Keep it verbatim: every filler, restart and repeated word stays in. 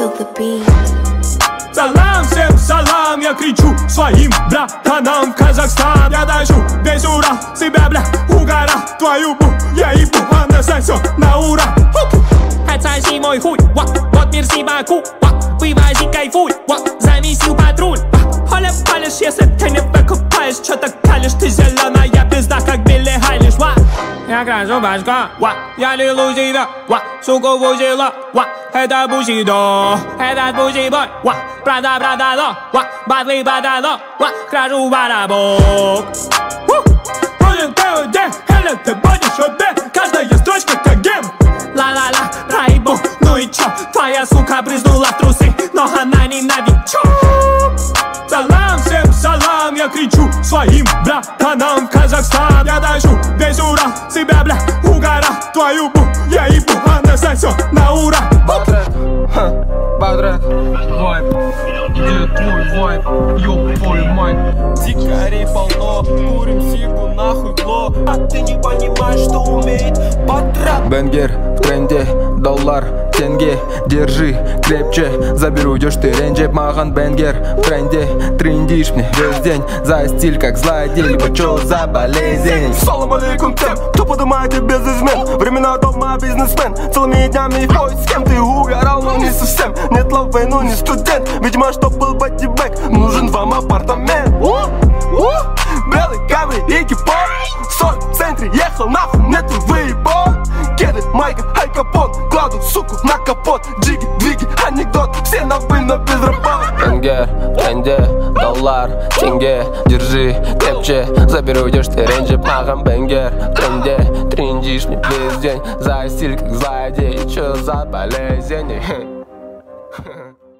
kill the beat. Салам, всем салам, я кричу своим братанам. Казахстан, я дожу весь Урал, себя, бля, угорал. Твою бу, я ебу, она сосет на ура. Отсоси мой хуй, ва, вот мир Сибаку, ва, вывози, кайфуй, ва, замесил патруль, ва. Холя палишь, если ты не покупаешь, чё так калишь, ты зеленая пизда, как Билли Айлиш, ва. Я красу башка, ва, я лилу себя, ва, суку вузила, ва. Это бусидо, это бусибой, ва, брата братало, ва, батли батало, ва, кражу барабок. Будем ТВД, Хеля, ты будешь ОД, каждая строчка как гем. Ла-ла-ла, райбо, ну и чё? Твоя сука брызнула в трусы, но она не новичок. Салам, всем салам, я кричу своим братанам. Казахстан, я дожу весь Урал, себя, бля, угорал. Твою бу, я ебу, она сосет на ура. Бадрет, ха, Бадрет, вайп, где твой вайп, ёб твою мать. Дикарей полно, курим сигу, нахуй гло. А ты не понимаешь, что умеет Бадрет. Бенгер в тренде, доллар, тенге, держи крепче. Заберу, идешь ты ренджеп, маған бенгер в тренде. Трендишь мне весь день, за стиль как злодей, либо чё за болезнь. Салам алейкум тем, кто подымает без измен. Времена дома бизнесмен, целыми днями в бой. С кем ты угорал, но не совсем. Нет лавы, ну не студент. Видимо, чтоб был бодибэк, нужен вам апартамент. Белый камри и кипон, соль в центре, ехал нахуй, нет выебон. Кеды, майка, аль капон, кладут суку на капот. Джиги, двиги, анекдот, все на вы, но без работы. Бенгер в тренде, доллар, тенге, держи крепче. Заберу, идешь ты ренджеп, маған бенгер в тренде. Трендишь мне весь день, за стиль как злодей. Чё за болезнь?